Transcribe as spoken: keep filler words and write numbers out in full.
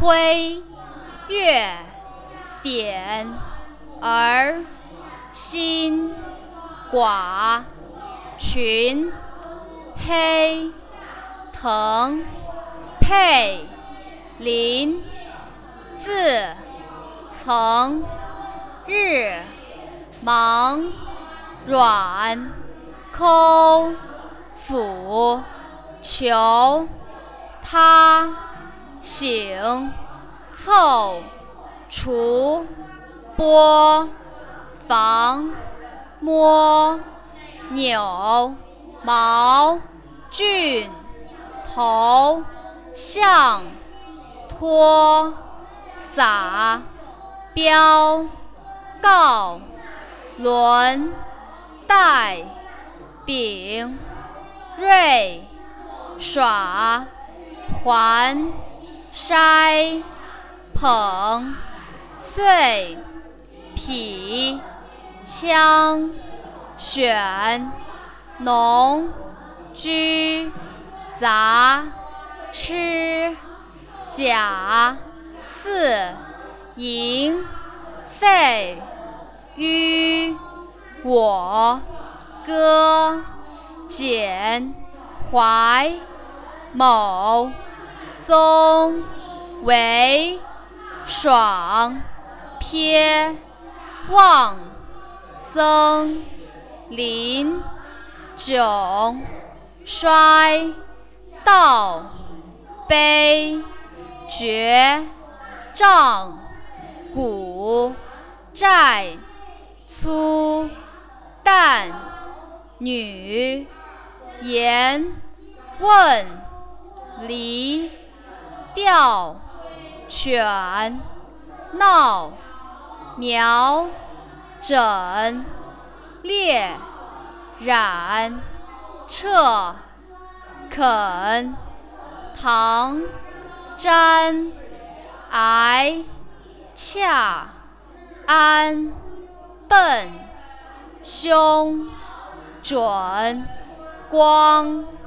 推跃点儿心寡群黑腾佩林自层日芒软抠斧求他醒凑除拨防摸扭毛菌头向托撒标告轮带丙瑞耍还筛捧碎匹枪选农居杂吃甲四营废淤我歌简怀某宗为爽撇望僧临窘衰道悲绝胀鼓债粗旦女言问离调犬闹苗疹列染彻肯糖粘癌洽安笨凶准光